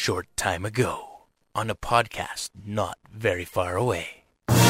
short time ago on a podcast not very far away.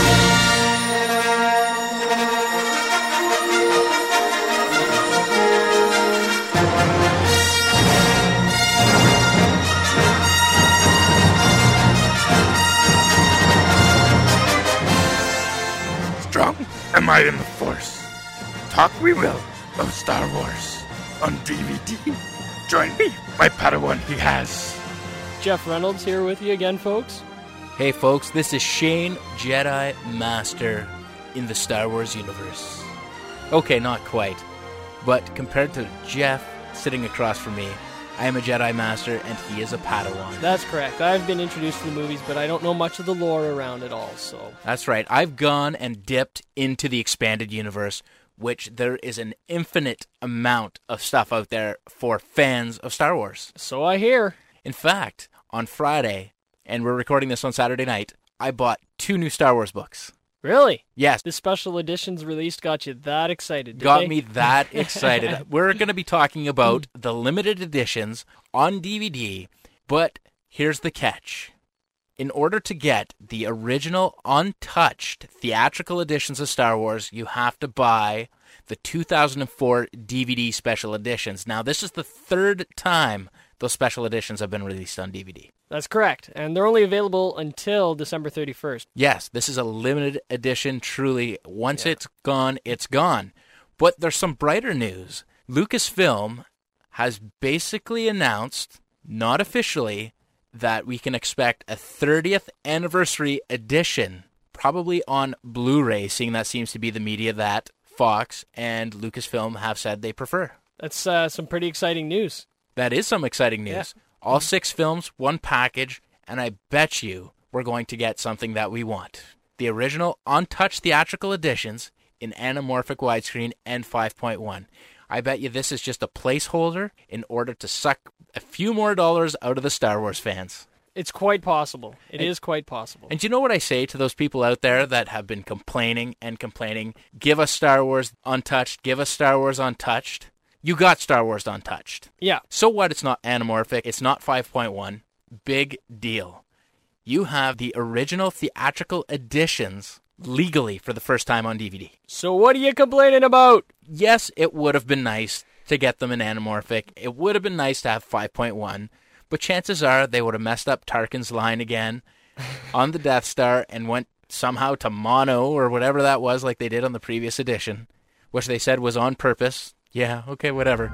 Strong am I in the Force. Talk we will of Star Wars on DVD. Join me, my Padawan he has. Jeff Reynolds here with you again, folks. Hey folks, this is Shane, Jedi Master in the Star Wars universe. Okay, not quite, but compared to Jeff sitting across from me, I am a Jedi Master and he is a Padawan. That's correct. I've been introduced to the movies, but I don't know much of the lore around it all, so... That's right. I've gone and dipped into the expanded universe, which there is an infinite amount of stuff out there for fans of Star Wars. So I hear. In fact, on Friday, and we're recording this on Saturday night, I bought 2 new Star Wars books. Really? Yes. The special editions released got you that excited, did Got they? me that excited. We're going to be talking about the limited editions on DVD, but here's the catch. In order to get the original untouched theatrical editions of Star Wars, you have to buy the 2004 DVD special editions. Now, this is the 3rd time those special editions have been released on DVD. That's correct. And they're only available until December 31st. Yes, this is a limited edition, truly. Once it's gone, it's gone. But there's some brighter news. Lucasfilm has basically announced, not officially, that we can expect a 30th anniversary edition, probably on Blu-ray, seeing that seems to be the media that Fox and Lucasfilm have said they prefer. That's some pretty exciting news. That is some exciting news. Yeah. All 6 films, 1 package, and I bet you we're going to get something that we want. The original untouched theatrical editions in anamorphic widescreen and 5.1. I bet you this is just a placeholder in order to suck a few more dollars out of the Star Wars fans. It's quite possible. It is quite possible. And do you know what I say to those people out there that have been complaining and complaining? Give us Star Wars Untouched. Give us Star Wars Untouched. You got Star Wars Untouched. Yeah. So what? It's not anamorphic. It's not 5.1. Big deal. You have the original theatrical editions legally for the first time on DVD. So what are you complaining about? Yes, it would have been nice to get them in anamorphic. It would have been nice to have 5.1. But chances are they would have messed up Tarkin's line again on the Death Star and went somehow to mono or whatever that was like they did on the previous edition, which they said was on purpose. Yeah, okay, whatever.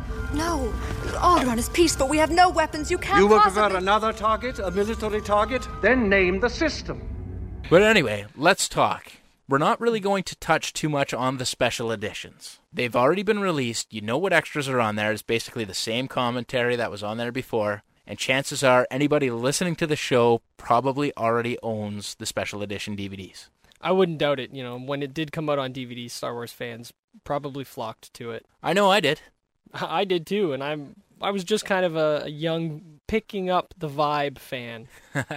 No, Alderaan is peaceful. We have no weapons. You can't You will possibly... prefer another target, a military target? Then name the system. But anyway, let's talk. We're not really going to touch too much on the special editions. They've already been released. You know what extras are on there. It's basically the same commentary that was on there before. And chances are anybody listening to the show probably already owns the special edition DVDs. I wouldn't doubt it. You know, when it did come out on DVD, Star Wars fans probably flocked to it. I know I did. I did too, and I was just kind of a young, picking up the vibe fan.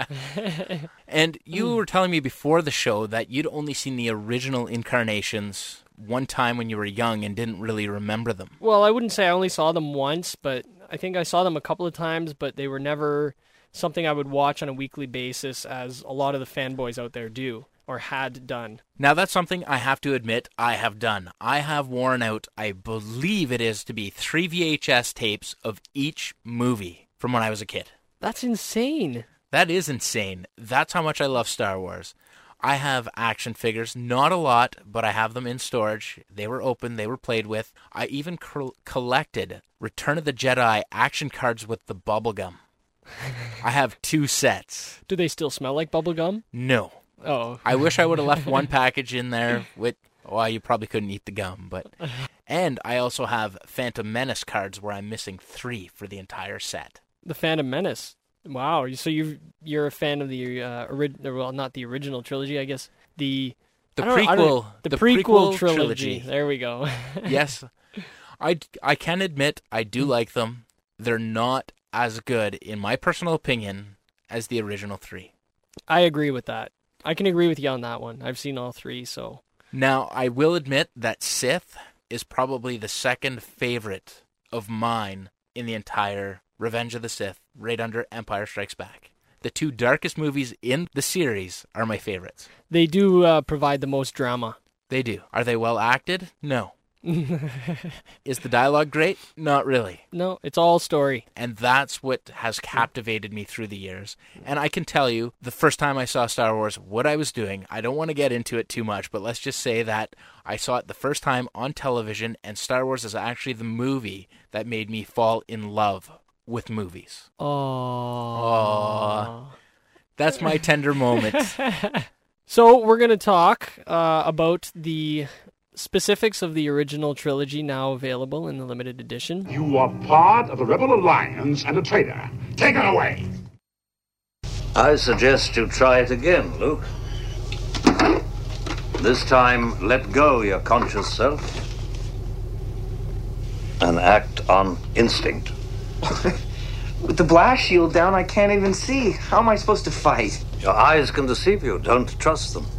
And you were telling me before the show that you'd only seen the original incarnations one time when you were young and didn't really remember them. Well, I wouldn't say I only saw them once, but I think I saw them a couple of times, but they were never something I would watch on a weekly basis as a lot of the fanboys out there do. Or had done. Now that's something I have to admit I have done. I have worn out, I believe it is to be 3 VHS tapes of each movie from when I was a kid. That's insane. That is insane. That's how much I love Star Wars. I have action figures, not a lot, but I have them in storage. They were open, they were played with. I even collected Return of the Jedi action cards with the bubblegum. I have 2 sets. Do they still smell like bubblegum? No. Oh. I wish I would have left one package in there with, well, you probably couldn't eat the gum, but. And I also have Phantom Menace cards where I'm missing 3 for the entire set. The Phantom Menace. Wow. So you're a fan of the well, not the original trilogy, I guess. The prequel trilogy. There we go. Yes. I can admit I do like them. They're not as good, in my personal opinion, as the original 3. I agree with that. I can agree with you on that one. I've seen all 3, so... Now, I will admit that Sith is probably the second favorite of mine in the entire Revenge of the Sith, right under Empire Strikes Back. The two darkest movies in the series are my favorites. They do provide the most drama. They do. Are they well acted? No. Is the dialogue great? Not really. No, it's all story. And that's what has captivated me through the years. And I can tell you, the first time I saw Star Wars, what I was doing, I don't want to get into it too much, but let's just say that I saw it the first time on television, and Star Wars is actually the movie that made me fall in love with movies. Oh. That's my tender moment. So we're going to talk about the specifics of the original trilogy now available in the limited edition. You are part of the Rebel Alliance and a traitor. Take it away! I suggest you try it again, Luke. This time, let go your conscious self and act on instinct. With the blast shield down, I can't even see. How am I supposed to fight? Your eyes can deceive you. Don't trust them.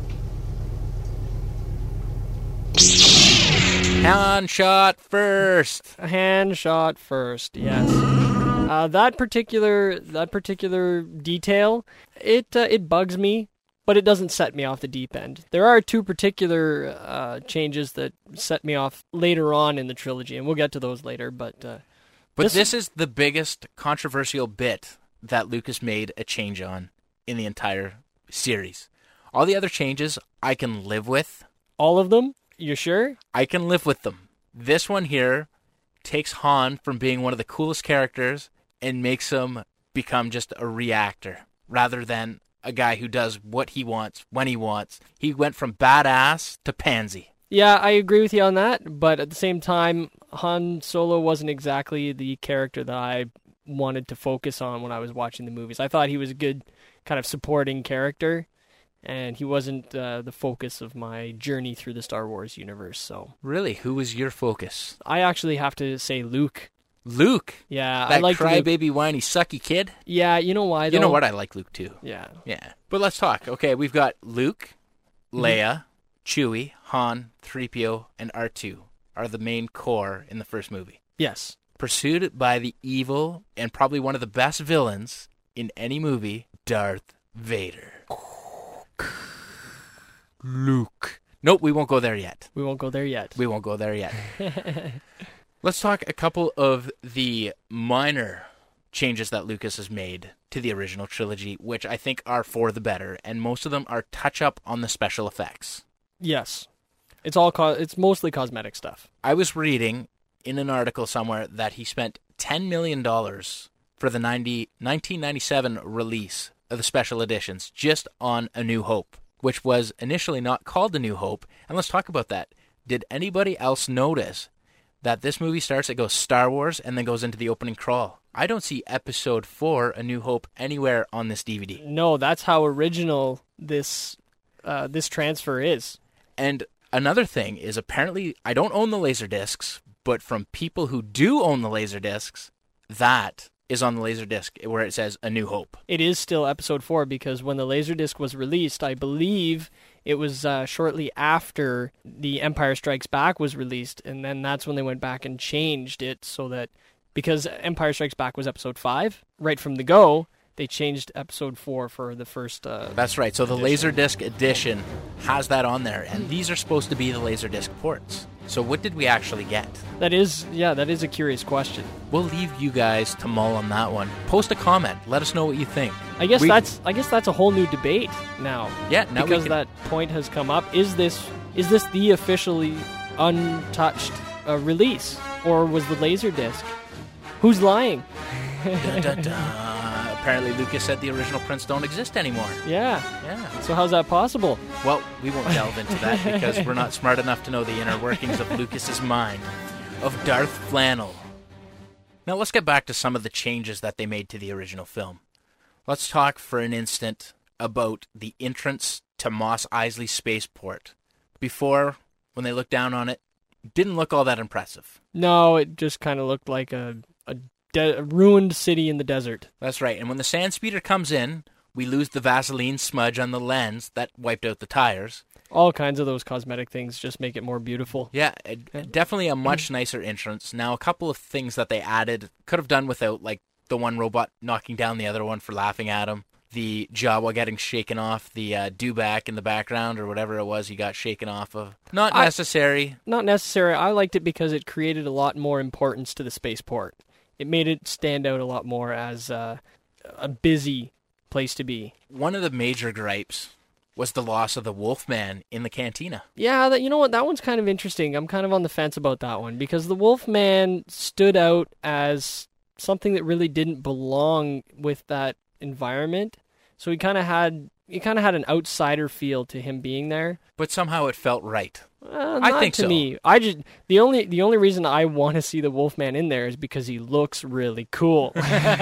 Hand shot first. A hand shot first, yes. That particular detail, it bugs me, but it doesn't set me off the deep end. There are two particular changes that set me off later on in the trilogy, and we'll get to those later. But this is the biggest controversial bit that Lucas made a change on in the entire series. All the other changes I can live with. All of them? You sure? I can live with them. This one here takes Han from being one of the coolest characters and makes him become just a reactor rather than a guy who does what he wants when he wants. He went from badass to pansy. Yeah, I agree with you on that, but at the same time, Han Solo wasn't exactly the character that I wanted to focus on when I was watching the movies. I thought he was a good kind of supporting character, and he wasn't the focus of my journey through the Star Wars universe. So really, who was your focus? I actually have to say Luke. Luke? Yeah, that I like crybaby, whiny, sucky kid? Yeah, you know why, though? You know what? I like Luke, too. Yeah. But let's talk. Okay, we've got Luke, Leia, Chewie, Han, 3PO, and R2 are the main core in the first movie. Yes. Pursued by the evil and probably one of the best villains in any movie, Darth Vader. Luke. Nope, we won't go there yet. We won't go there yet. Let's talk a couple of the minor changes that Lucas has made to the original trilogy, which I think are for the better, and most of them are touch-up on the special effects. Yes. It's mostly cosmetic stuff. I was reading in an article somewhere that he spent $10 million for the 1997 release of the special editions just on A New Hope, which was initially not called A New Hope. And let's talk about that. Did anybody else notice that this movie starts, it goes Star Wars, and then goes into the opening crawl? I don't see Episode 4, A New Hope, anywhere on this DVD. No, that's how original this transfer is. And another thing is, apparently, I don't own the Laserdiscs, but from people who do own the Laserdiscs, that is on the Laserdisc where it says A New Hope. It is still Episode 4 because when the Laserdisc was released, I believe it was shortly after The Empire Strikes Back was released, and then that's when they went back and changed it so that, because Empire Strikes Back was Episode 5, right from the go, they changed Episode 4 for the first That's right, so the Laserdisc edition has that on there, and these are supposed to be the Laserdisc ports. So what did we actually get? That is a curious question. We'll leave you guys to mull on that one. Post a comment. Let us know what you think. I guess that's a whole new debate now. Yeah, now because that point has come up. Is this the officially untouched release, or was the Laserdisc? Who's lying? Dun, dun, dun. Apparently Lucas said the original prints don't exist anymore. Yeah. So how's that possible? Well, we won't delve into that because we're not smart enough to know the inner workings of Lucas's mind, of Darth Flannel. Now let's get back to some of the changes that they made to the original film. Let's talk for an instant about the entrance to Mos Eisley Spaceport. Before, when they looked down on it, didn't look all that impressive. No, it just kind of looked like a ruined city in the desert. That's right. And when the sand speeder comes in, we lose the Vaseline smudge on the lens that wiped out the tires. All kinds of those cosmetic things just make it more beautiful. Yeah, definitely a much nicer entrance. Now, a couple of things that they added, could have done without, like the one robot knocking down the other one for laughing at him. The Jawa getting shaken off the dewback in the background or whatever it was he got shaken off of. Not necessary. Not necessary. I liked it because it created a lot more importance to the spaceport. It made it stand out a lot more as a busy place to be. One of the major gripes was the loss of the Wolfman in the cantina. Yeah, you know what? That one's kind of interesting. I'm kind of on the fence about that one because the Wolfman stood out as something that really didn't belong with that environment. So he kind of had an outsider feel to him being there. But somehow it felt right. I think to me, the only reason I want to see the Wolfman in there is because he looks really cool.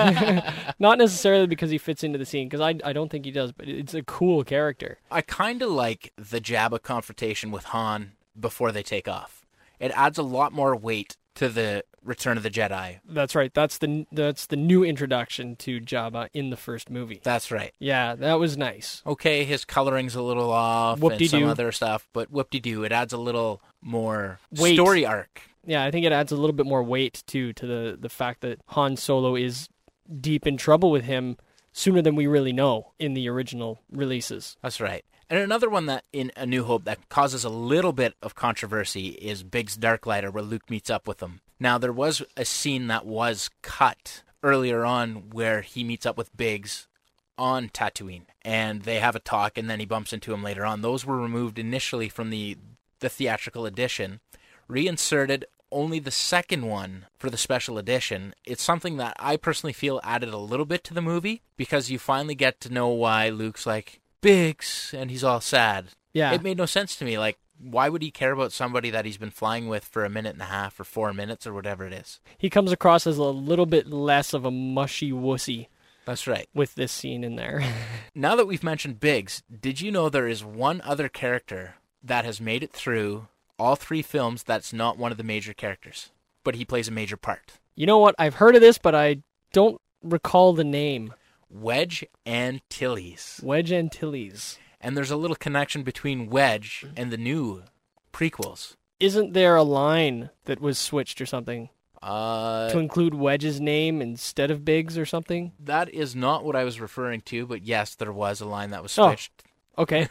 Not necessarily because he fits into the scene, because I don't think he does, but it's a cool character. I kind of like the Jabba confrontation with Han before they take off. It adds a lot more weight to the Return of the Jedi. That's right. That's the new introduction to Jabba in the first movie. That's right. Yeah, that was nice. Okay, his coloring's a little off and some other stuff, but whoop-de-doo, it adds a little more weight. Story arc. Yeah, I think it adds a little bit more weight to the fact that Han Solo is deep in trouble with him sooner than we really know in the original releases. That's right. And another one that in A New Hope that causes a little bit of controversy is Biggs Darklighter, where Luke meets up with him. Now, there was a scene that was cut earlier on where he meets up with Biggs on Tatooine, and they have a talk, and then he bumps into him later on. Those were removed initially from the theatrical edition, reinserted only the second one for the special edition. It's something that I personally feel added a little bit to the movie, because you finally get to know why Luke's like, Biggs, and he's all sad. Yeah. It made no sense to me. Like, why would he care about somebody that he's been flying with for 1.5 minutes or 4 minutes or whatever it is? He comes across as a little bit less of a mushy wussy. That's right. With this scene in there. Now that we've mentioned Biggs, did you know there is one other character that has made it through all 3 films that's not one of the major characters, but he plays a major part? You know what? I've heard of this, but I don't recall the name. Wedge Antilles. Wedge Antilles. And there's a little connection between Wedge and the new prequels. Isn't there a line that was switched or something? To include Wedge's name instead of Biggs or something? That is not what I was referring to, but yes, there was a line that was switched. Oh, okay.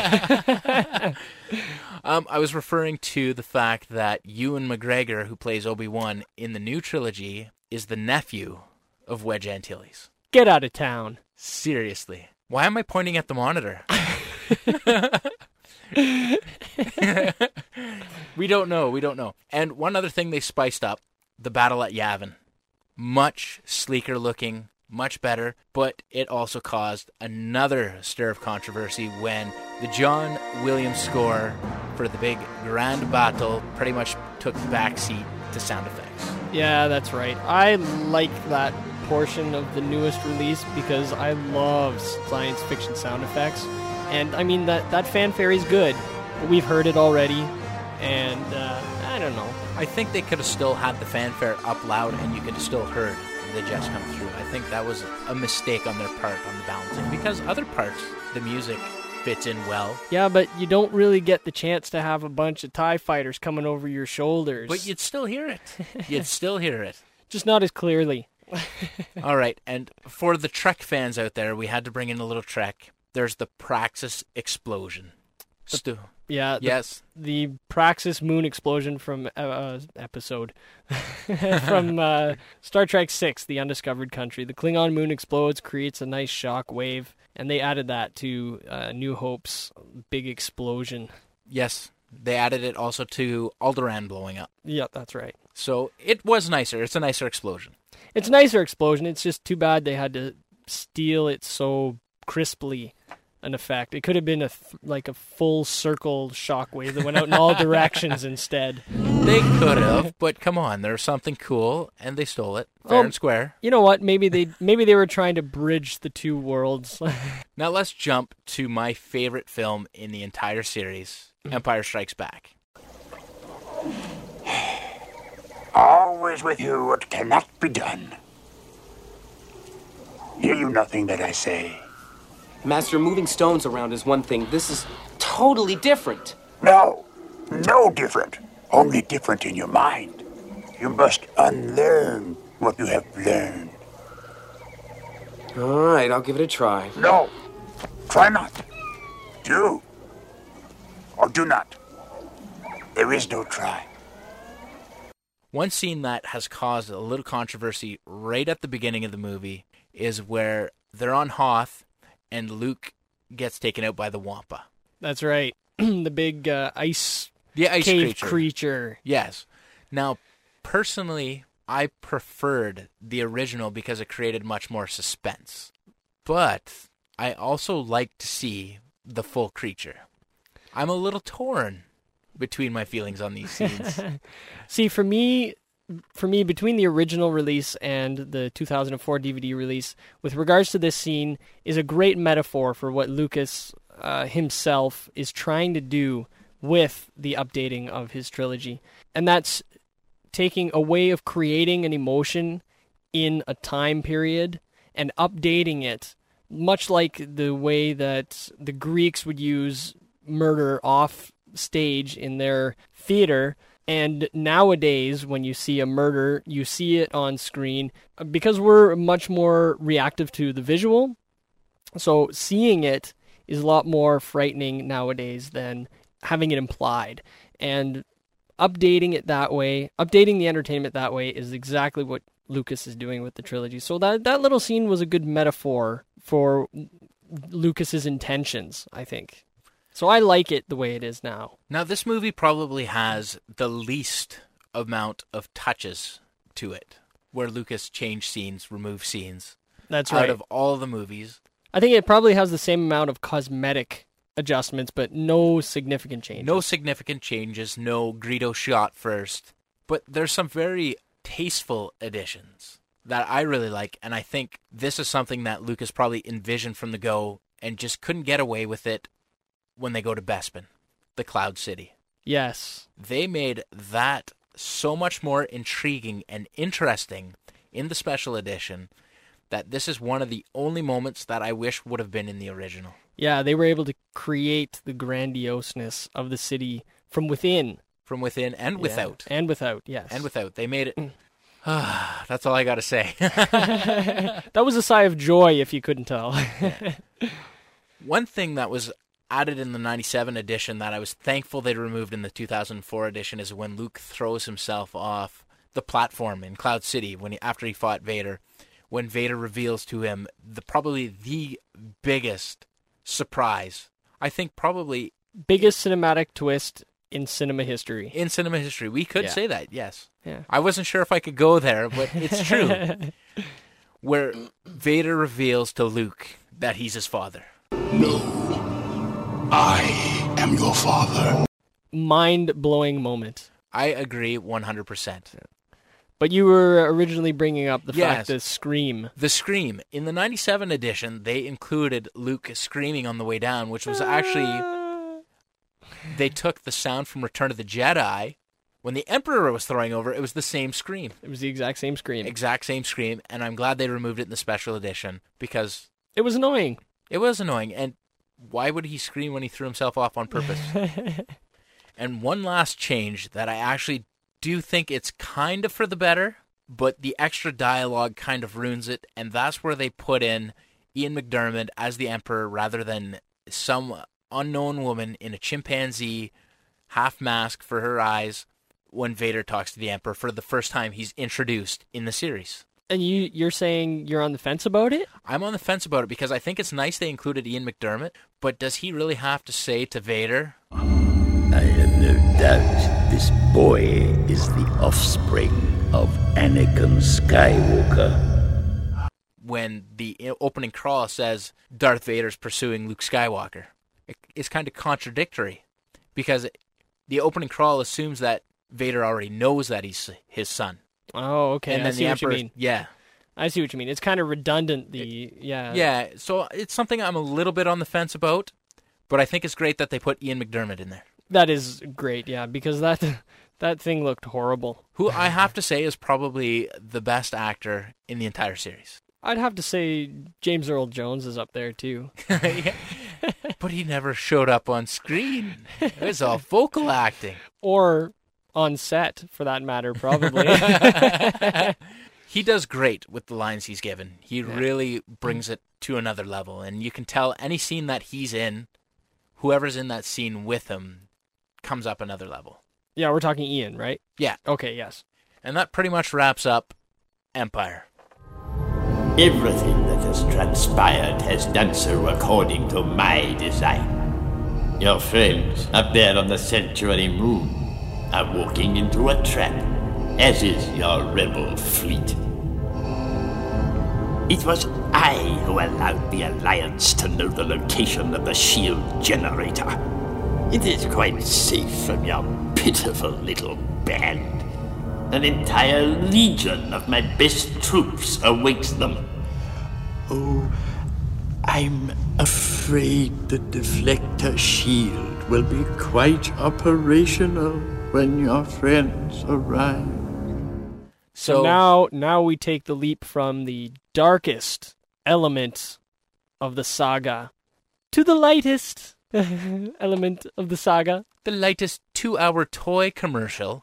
I was referring to the fact that Ewan McGregor, who plays Obi-Wan in the new trilogy, is the nephew of Wedge Antilles. Get out of town. Seriously. Why am I pointing at the monitor? We don't know. And one other thing they spiced up, the battle at Yavin. Much sleeker looking, much better, but it also caused another stir of controversy when the John Williams score for the big grand battle pretty much took backseat to sound effects. Yeah, that's right. I like that portion of the newest release because I love science fiction sound effects. And I mean, that fanfare is good, but we've heard it already, and I don't know. I think they could have still had the fanfare up loud and you could have still heard the jets come through. I think that was a mistake on their part on the balancing, because other parts, the music fits in well. Yeah, but you don't really get the chance to have a bunch of TIE fighters coming over your shoulders. But you'd still hear it. You'd still hear it. Just not as clearly. All right, and for the Trek fans out there, we had to bring in a little Trek. There's the Praxis explosion. Yes. The Praxis moon explosion from episode from Star Trek VI, The Undiscovered Country. The Klingon moon explodes, creates a nice shock wave, and they added that to New Hope's big explosion. Yes, they added it also to Alderaan blowing up. Yeah, that's right. So it was nicer. It's a nicer explosion. It's a nicer explosion. It's just too bad they had to steal it so crisply an effect. It could have been like a full circle shockwave that went out in all directions instead. They could have, but come on, there's something cool, and they stole it fair and square. You know what? Maybe they were trying to bridge the two worlds. Now let's jump to my favorite film in the entire series, Empire Strikes Back. Always with you what cannot be done. Hear you nothing that I say? Master, moving stones around is one thing. This is totally different. No different. Only different in your mind. You must unlearn what you have learned. All right, I'll give it a try. No. Try not. Do. Or do not. There is no try. One scene that has caused a little controversy right at the beginning of the movie is where they're on Hoth and Luke gets taken out by the Wampa. That's right. The big ice cave creature. Yes. Now, personally, I preferred the original because it created much more suspense. But I also like to see the full creature. I'm a little torn between my feelings on these scenes. See, for me, between the original release and the 2004 DVD release, with regards to this scene, is a great metaphor for what Lucas himself is trying to do with the updating of his trilogy. And that's taking a way of creating an emotion in a time period and updating it, much like the way that the Greeks would use murder off stage in their theater. And nowadays, when you see a murder, you see it on screen because we're much more reactive to the visual. So seeing it is a lot more frightening nowadays than having it implied. And updating it that way, updating the entertainment that way is exactly what Lucas is doing with the trilogy. So that little scene was a good metaphor for Lucas's intentions, I think. So I like it the way it is now. Now, this movie probably has the least amount of touches to it, where Lucas changed scenes, removed scenes. That's right. Out of all the movies. I think it probably has the same amount of cosmetic adjustments, but no significant changes. No significant changes, no Greedo shot first. But there's some very tasteful additions that I really like, and I think this is something that Lucas probably envisioned from the go and just couldn't get away with it when they go to Bespin, the Cloud City. Yes. They made that so much more intriguing and interesting in the special edition that this is one of the only moments that I wish would have been in the original. Yeah, they were able to create the grandioseness of the city from within. From within and without. And without, yes. And without. They made it... That's all I got to say. That was a sigh of joy, if you couldn't tell. One thing that was added in the 97 edition that I was thankful they removed in the 2004 edition is when Luke throws himself off the platform in Cloud City after he fought Vader, when Vader reveals to him probably the biggest surprise. I think probably... biggest cinematic twist in cinema history. In cinema history. We could say that, yes. Yeah. I wasn't sure if I could go there, but it's true. Where Vader reveals to Luke that he's his father. No. I am your father. Mind-blowing moment. I agree 100%. But you were originally bringing up the fact that Scream. The Scream. In the 97 edition, they included Luke screaming on the way down, which was actually... They took the sound from Return of the Jedi. When the Emperor was throwing over, it was the same scream. It was the exact same scream. Exact same scream, and I'm glad they removed it in the special edition, because... it was annoying. It was annoying, and why would he scream when he threw himself off on purpose? And one last change that I actually do think it's kind of for the better, but the extra dialogue kind of ruins it, and that's where they put in Ian McDiarmid as the Emperor rather than some unknown woman in a chimpanzee half mask for her eyes when Vader talks to the Emperor for the first time he's introduced in the series. And you're saying you're on the fence about it? I'm on the fence about it because I think it's nice they included Ian McDiarmid, but does he really have to say to Vader? I have no doubt this boy is the offspring of Anakin Skywalker. When the opening crawl says Darth Vader's pursuing Luke Skywalker. It's kind of contradictory because the opening crawl assumes that Vader already knows that he's his son. Oh, okay. And then I see what you mean. Yeah. I see what you mean. It's kind of redundant. Yeah, so it's something I'm a little bit on the fence about, but I think it's great that they put Ian McDiarmid in there. That is great, yeah, because that thing looked horrible. Who I have to say is probably the best actor in the entire series. I'd have to say James Earl Jones is up there, too. Yeah. But he never showed up on screen. It was all vocal acting. Or on set, for that matter, probably. He does great with the lines he's given. He really brings it to another level. And you can tell any scene that he's in, whoever's in that scene with him comes up another level. Yeah, we're talking Ian, right? Yeah. Okay, yes. And that pretty much wraps up Empire. Everything that has transpired has done so according to my design. Your friends up there on the Sanctuary Moon are walking into a trap, as is your rebel fleet. It was I who allowed the Alliance to know the location of the shield generator. It is quite safe from your pitiful little band. An entire legion of my best troops awaits them. Oh, I'm afraid the deflector shield will be quite operational when your friends arrive. So now we take the leap from the darkest element of the saga to the lightest element of the saga. The lightest 2-hour toy commercial.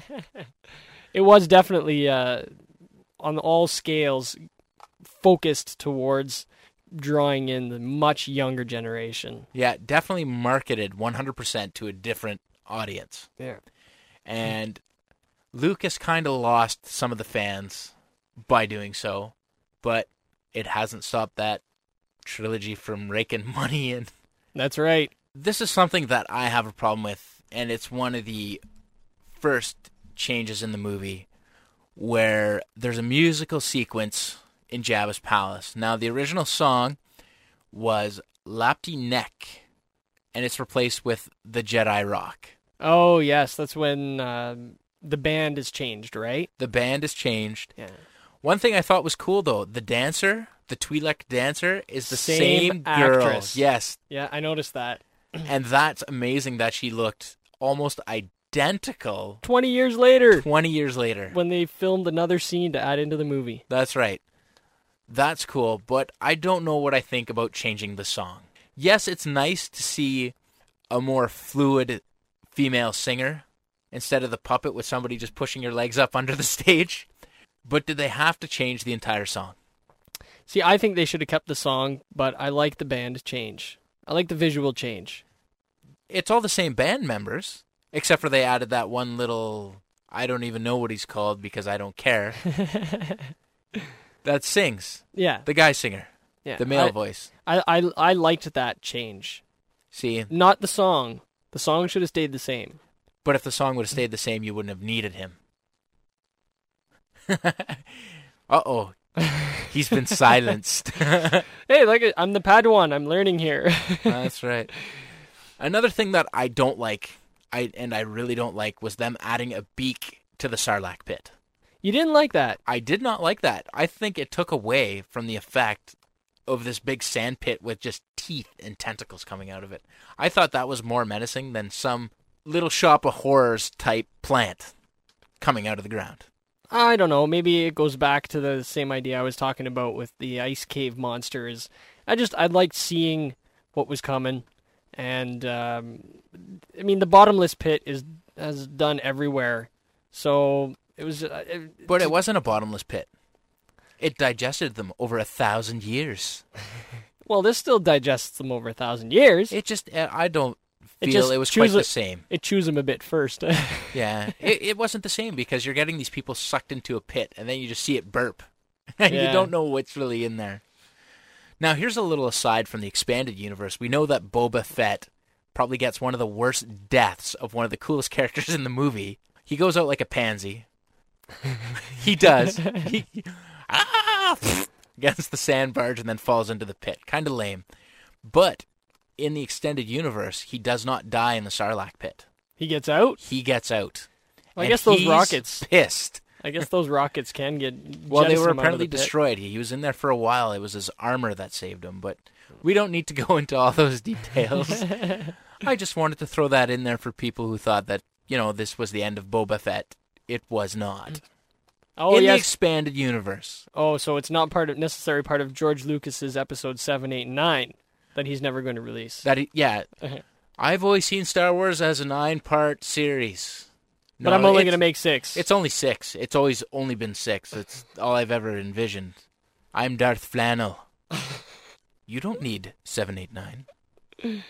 It was definitely, on all scales, focused towards drawing in the much younger generation. Yeah, definitely marketed 100% to a different audience. Yeah. And Lucas kind of lost some of the fans by doing so, but it hasn't stopped that trilogy from raking money in. That's right. This is something that I have a problem with, and it's one of the first changes in the movie where there's a musical sequence in Jabba's palace. Now, the original song was Lapti Nek, and it's replaced with the Jedi Rock. Oh, yes, that's when the band is changed, right? The band is changed. Yeah. One thing I thought was cool, though, the dancer, the Twi'lek dancer, is the same girl. Actress. Yes. Yeah, I noticed that. And that's amazing that she looked almost identical 20 years later. 20 years later. When they filmed another scene to add into the movie. That's right. That's cool, but I don't know what I think about changing the song. Yes, it's nice to see a more fluid female singer instead of the puppet with somebody just pushing your legs up under the stage. But did they have to change the entire song? See, I think they should have kept the song, but I like the band change. I like the visual change. It's all the same band members, except for they added that one little, I don't even know what he's called because I don't care, that sings. Yeah. The guy singer. Yeah. The male voice. I liked that change. See? Not the song. The song should have stayed the same. But if the song would have stayed the same, you wouldn't have needed him. Uh-oh. He's been silenced. Hey, look, I'm the Padawan. I'm learning here. That's right. Another thing that I don't like, I really don't like, was them adding a beak to the Sarlacc pit. You didn't like that? I did not like that. I think it took away from the effect of this big sand pit with just teeth and tentacles coming out of it. I thought that was more menacing than some Little Shop of Horrors type plant coming out of the ground. I don't know. Maybe it goes back to the same idea I was talking about with the ice cave monsters. I liked seeing what was coming. And, I mean, the bottomless pit has done everywhere. So it was... But it wasn't a bottomless pit. It digested them over 1,000 years. Well, this still digests them over 1,000 years. It just... I don't feel it was quite the same. It chews them a bit first. Yeah. It wasn't the same because you're getting these people sucked into a pit and then you just see it burp. And you don't know what's really in there. Now, here's a little aside from the expanded universe. We know that Boba Fett probably gets one of the worst deaths of one of the coolest characters in the movie. He goes out like a pansy. He does. He against the sand barge and then falls into the pit. Kind of lame. But in the extended universe, he does not die in the Sarlacc pit. He gets out? He gets out. Well, I guess those rockets... pissed. I guess those rockets can get... Well, they were apparently destroyed. He was in there for a while. It was his armor that saved him, but we don't need to go into all those details. I just wanted to throw that in there for people who thought that, this was the end of Boba Fett. It was not. Oh, in the expanded universe. Oh, so it's not necessary part of George Lucas's episode 7, 8, and 9 that he's never going to release. I've always seen Star Wars as a 9-part series. But I'm only going to make 6. It's only 6. It's always only been 6. It's all I've ever envisioned. I'm Darth Flannel. You don't need 7, 8, 9.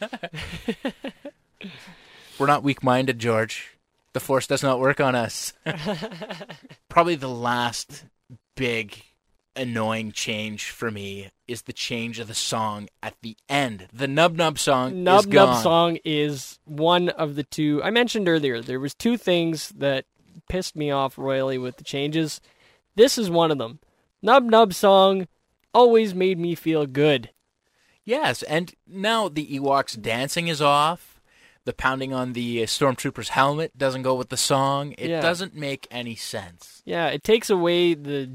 We're not weak-minded, George. The Force does not work on us. Probably the last big annoying change for me is the change of the song at the end. The Nub Nub song is gone. Nub Nub song is one of the two. I mentioned earlier, there was 2 things that pissed me off royally with the changes. This is one of them. Nub Nub song always made me feel good. Yes, and now the Ewoks dancing is off. The pounding on the stormtrooper's helmet doesn't go with the song. It doesn't make any sense. Yeah, it takes away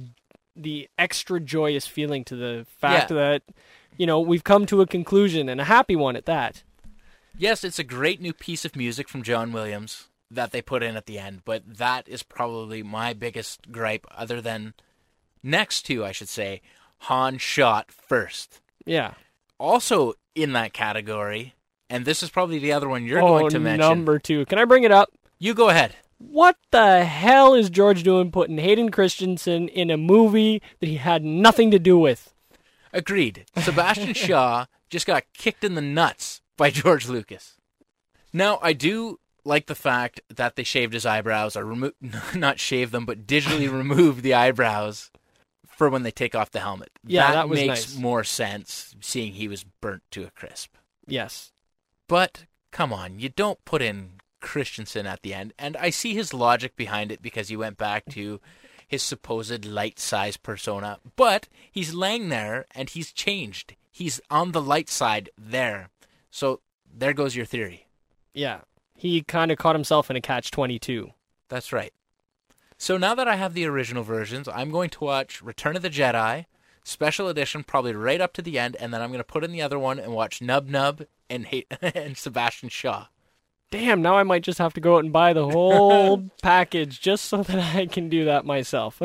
the extra joyous feeling to the fact that, we've come to a conclusion, and a happy one at that. Yes, it's a great new piece of music from John Williams that they put in at the end, but that is probably my biggest gripe, other than next to, I should say, Han shot first. Yeah. Also in that category, and this is probably the other one you're going to mention. Number 2. Can I bring it up? You go ahead. What the hell is George doing putting Hayden Christensen in a movie that he had nothing to do with? Agreed. Sebastian Shaw just got kicked in the nuts by George Lucas. Now, I do like the fact that they shaved his eyebrows, or not shaved them, but digitally removed the eyebrows for when they take off the helmet. Yeah, that was makes nice. more sense, seeing he was burnt to a crisp. Yes. But, come on, you don't put in Christensen at the end. And I see his logic behind it because he went back to his supposed light-size persona. But he's laying there, and he's changed. He's on the light side there. So there goes your theory. Yeah. He kind of caught himself in a catch-22. That's right. So now that I have the original versions, I'm going to watch Return of the Jedi, special edition, probably right up to the end, and then I'm going to put in the other one and watch Nub Nub and Sebastian Shaw. Damn, now I might just have to go out and buy the whole package just so that I can do that myself.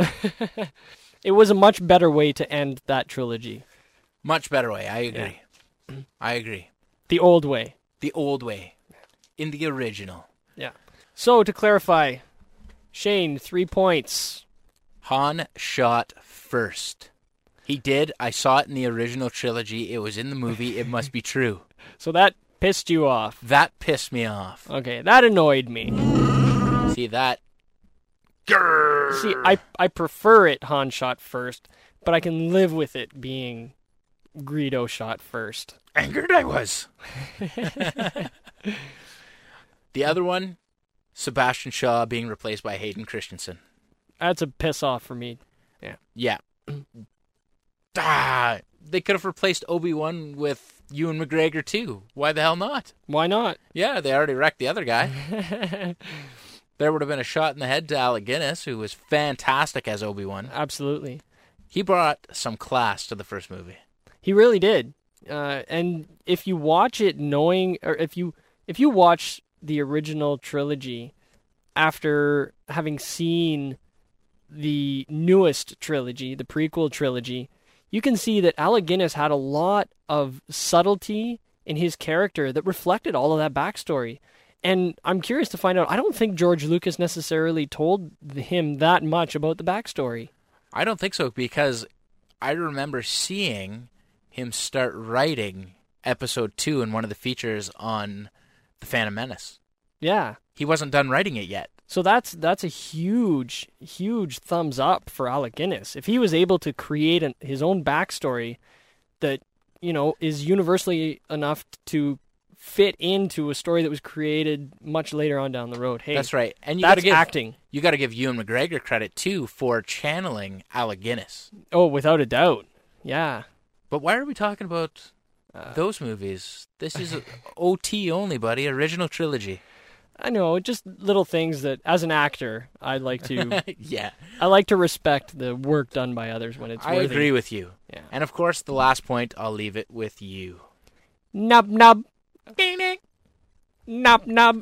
It was a much better way to end that trilogy. Much better way, I agree. Yeah. I agree. The old way. The old way. In the original. Yeah. So, to clarify, Shane, 3 points. Han shot first. He did. I saw it in the original trilogy. It was in the movie. It must be true. So that pissed you off. That pissed me off. Okay, that annoyed me. See, that... See, I prefer it Han shot first, but I can live with it being Greedo shot first. Angered I was. The other one, Sebastian Shaw being replaced by Hayden Christensen. That's a piss off for me. Yeah. Yeah. They could have replaced Obi-Wan with Ewan McGregor too. Why the hell not? Why not? Yeah, they already wrecked the other guy. There would have been a shot in the head to Alec Guinness, who was fantastic as Obi-Wan. Absolutely. He brought some class to the first movie. He really did. And if you watch it knowing, or if you watch the original trilogy after having seen the newest trilogy, the prequel trilogy, you can see that Alec Guinness had a lot of subtlety in his character that reflected all of that backstory. And I'm curious to find out, I don't think George Lucas necessarily told him that much about the backstory. I don't think so, because I remember seeing him start writing episode 2 in one of the features on The Phantom Menace. Yeah. He wasn't done writing it yet. So that's a huge, huge thumbs up for Alec Guinness. If he was able to create his own backstory that, is universally enough to fit into a story that was created much later on down the road. Hey, that's right. And that's acting. You got to give Ewan McGregor credit too for channeling Alec Guinness. Oh, without a doubt. Yeah. But why are we talking about those movies? This is OT only, buddy. Original trilogy. I know, just little things that, as an actor, I like to. Yeah. I like to respect the work done by others when it's worthy. I agree with you. Yeah. And of course, the last point, I'll leave it with you. Nub nub. Nub nub.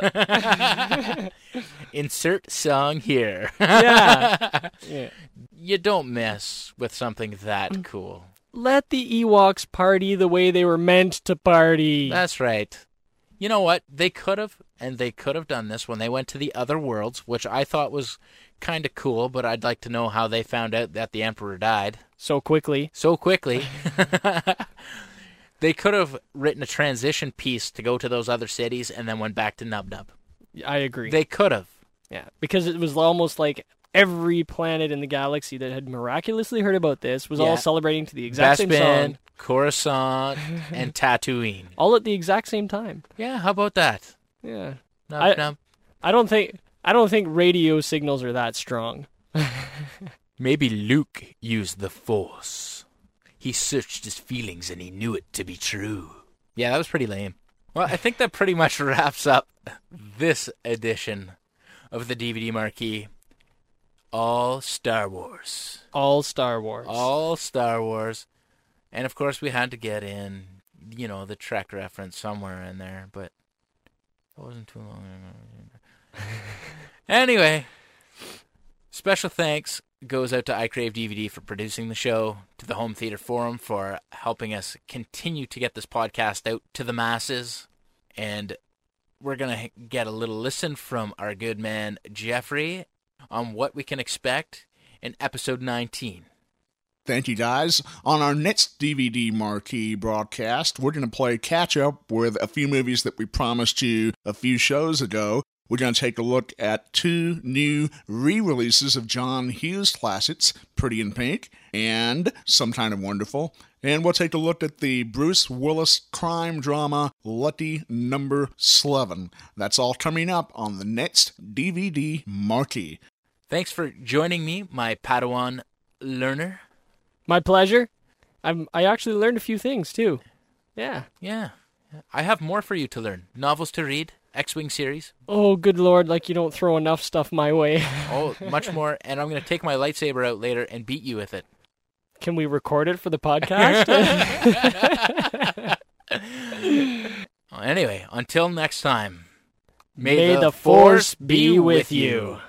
Insert song here. Yeah. You don't mess with something that cool. Let the Ewoks party the way they were meant to party. That's right. You know what? They could have and they could have done this when they went to the other worlds, which I thought was kind of cool, but I'd like to know how they found out that the Emperor died. So quickly. They could have written a transition piece to go to those other cities and then went back to Nub Nub. I agree. They could have. Yeah, because it was almost like every planet in the galaxy that had miraculously heard about this was all celebrating to the exact same song. Coruscant, and Tatooine. All at the exact same time. Yeah, how about that? Yeah. Nub Nub. I don't think radio signals are that strong. Maybe Luke used the Force. He searched his feelings and he knew it to be true. Yeah, that was pretty lame. Well, I think that pretty much wraps up this edition of the DVD Marquee. All Star Wars. All Star Wars. All Star Wars. And of course we had to get in, the Trek reference somewhere in there, but it wasn't too long. Anyway, special thanks goes out to I Crave DVD for producing the show, to the Home Theater Forum for helping us continue to get this podcast out to the masses, and we're going to get a little listen from our good man Jeffrey on what we can expect in episode 19. Thank you, guys. On our next DVD Marquee broadcast, we're going to play catch-up with a few movies that we promised you a few shows ago. We're going to take a look at 2 new re-releases of John Hughes classics, Pretty in Pink and Some Kind of Wonderful. And we'll take a look at the Bruce Willis crime drama, Lucky Number 11. That's all coming up on the next DVD Marquee. Thanks for joining me, my Padawan learner. My pleasure. I actually learned a few things, too. Yeah. Yeah. I have more for you to learn. Novels to read, X-Wing series. Oh, good Lord, like you don't throw enough stuff my way. Oh, much more, and I'm going to take my lightsaber out later and beat you with it. Can we record it for the podcast? Well, anyway, until next time, may the Force be with you.